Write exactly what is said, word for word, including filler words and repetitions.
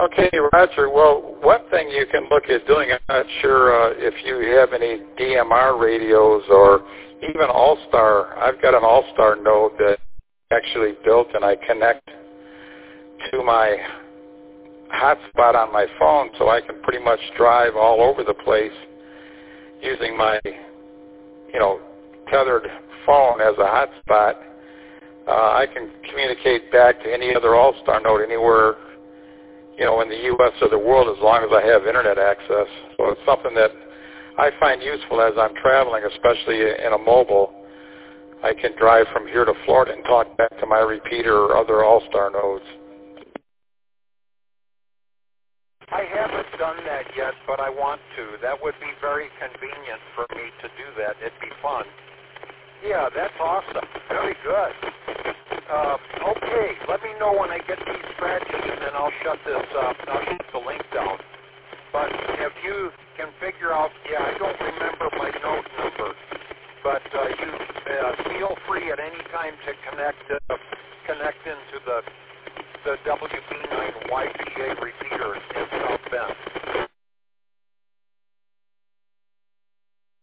Okay, Roger. Well, one thing you can look at doing, I'm not sure uh, if you have any D M R radios or even All-Star. I've got an All-Star node that I actually built, and I connect to my hotspot on my phone, so I can pretty much drive all over the place using my, you know, tethered phone as a hotspot. Uh, I can communicate back to any other All-Star node anywhere, you know, in the U S or the world, as long as I have internet access. So it's something that I find useful as I'm traveling, especially in a mobile. I can drive from here to Florida and talk back to my repeater or other All-Star nodes. I haven't done that yet, but I want to. That would be very convenient for me to do that. It'd be fun. Yeah, that's awesome. Very good. Uh, okay, let me know when I get these scratches, and then I'll shut this up. I'll shut the link down. But if you can figure out, yeah, I don't remember my note number, but uh, you uh, feel free at any time to connect uh, connect into the the W B nine Y P A repeater in South Bend.